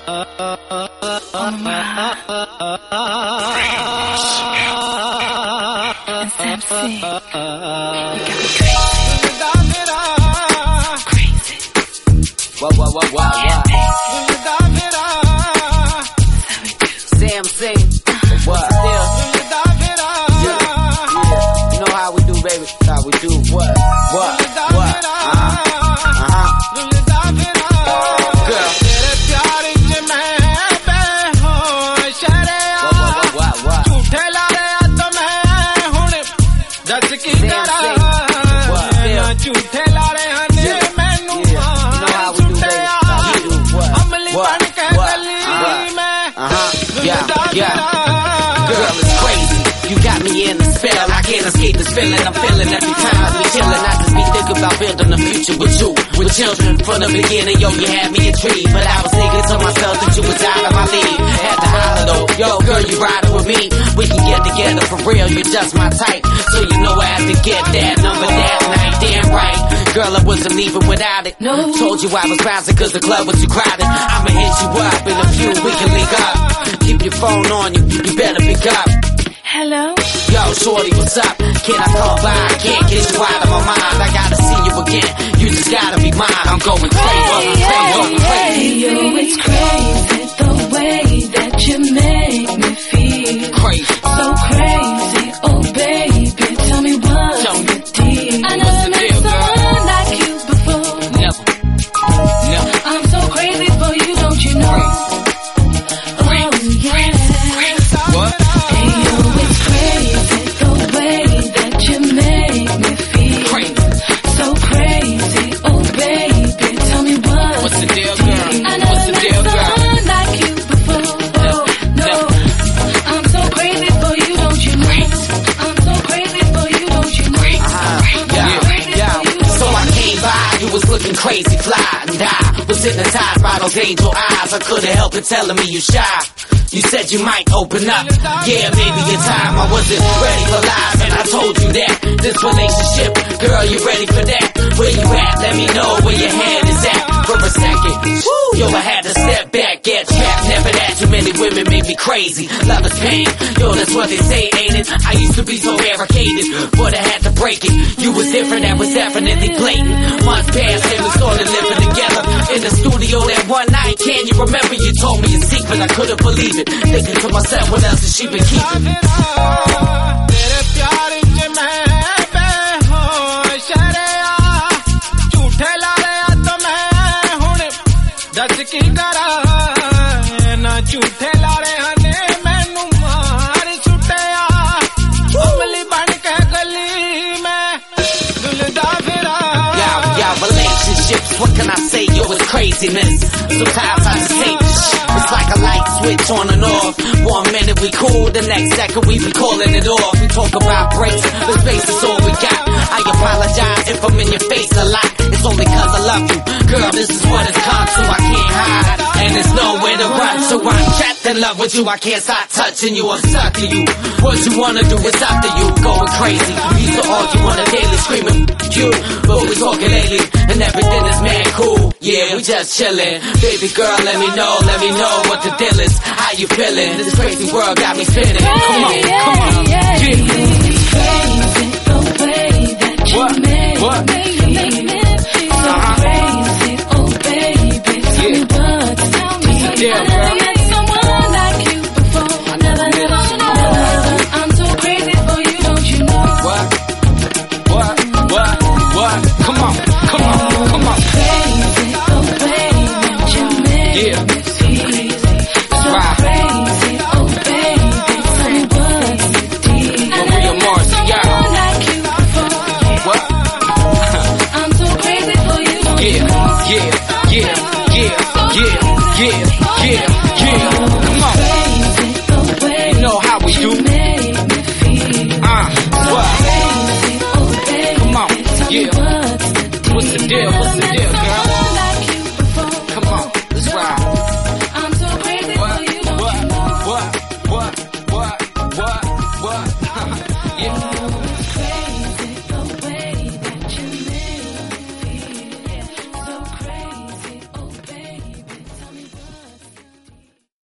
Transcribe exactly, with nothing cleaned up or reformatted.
Oh my. And Sam C. You got me crazy. Crazy. What, what, what, what, what? Sam C. What? Yeah. Yeah. You know how we do, baby. How we do. What? What? What? Uh-huh. Uh-huh. Girl. Yeah, girl, it's crazy. You got me in the spell. I can't escape this feeling I'm feeling every time I be chilling. I just be thinking about building a future with you, with children from the beginning. Yo, you had me intrigued, but I was thinking to myself that you was out of my league. Had to holler though, yo, girl, you riding with me. We can get together for real. You're just my type, so you know I have to get that number that night. Damn right, girl, I wasn't leaving without it. No. Told you I was bouncing 'cause the club was too crowded. I'ma hit you up in a few, we can link up. Keep your phone on you, you better pick up. Hello? Yo, shorty, what's up? Can I come by? I can't get you out of my mind. I gotta see you again. You just gotta be mine. I'm going crazy. Hey, I'm going crazy. hey, yo, it's crazy the way that you make me feel. Crazy. So crazy. Oh, baby, tell me what's Tell me. the deal. I never met someone like you before. Never. Never. I'm so crazy for you, don't you know? Oh, yeah. What? Hey, yo, it's crazy the way that you make me feel. Crazy. So crazy. Oh, baby, tell me what's What's the deal, the girl? deal. I What's never the met deal, girl? someone like you before. Oh, no. I'm so crazy for you, don't you know? I'm so crazy for you, don't you know? Uh-huh. Yeah, yeah. So I came by, you was looking crazy fly, and I was hypnotized by those angel eyes. I couldn't help it telling me you shy. You said you might open up. Yeah, maybe in time I wasn't ready for life, and I told you that this relationship, girl, you ready for that? Where you at? Let me know where your head is at. For a second, woo, yo, I had to step back, get trapped. Never that too many women make me crazy. Love is pain, yo, that's what they say, ain't it? I used to be so barricaded, but I had to break it. You was different, that was definitely blatant. Months passed and we started living together in the studio that one night. Can you remember you told me a secret? I couldn't believe it. Thinking to myself, what else has she been keeping? Relationships, what can I say? Yo, it's craziness. Sometimes I just hate this shit. It's like a light switch on and off. One minute we cool, the next second we be calling it off. We talk about breaks, the space is all we got. I apologize if I'm in your face a lot. It's only 'cause I love you. Girl, this is what it's come to, I can't hide. And there's nowhere to run, so I'm trapped in love with you. I can't stop touching you, I'm stuck to you. What you wanna do is up to you, going crazy. We used to argue on a daily, screaming you, but we talking lately, and everything is mad cool. Yeah, we just chillin'. Baby girl, let me know, let me know what the deal is. How you feelin'? This crazy world got me spinning. Come on, come on, yeah. It's crazy the way that you What? make What? me feel. So Uh-huh. crazy, oh baby, tell me what's the deal. Yeah, I never girl. met someone like you before. Never, never, never. I'm so crazy for you, don't you know? What? What? What? What? Come on, come on, come on. Crazy the way that you make Yeah. me feel. So Right. crazy, oh baby, tell me what's the deal. I Maria never met Mars, yeah. someone like you before. What? I'm so crazy for you, don't you Yeah, know? yeah, yeah, yeah, yeah, yeah, yeah, yeah. Come on, Crazy the way you know how we you do. make me feel. Uh, what? Crazy, oh baby, Come on, tell me yeah. what's the deal. What's the deal? What's the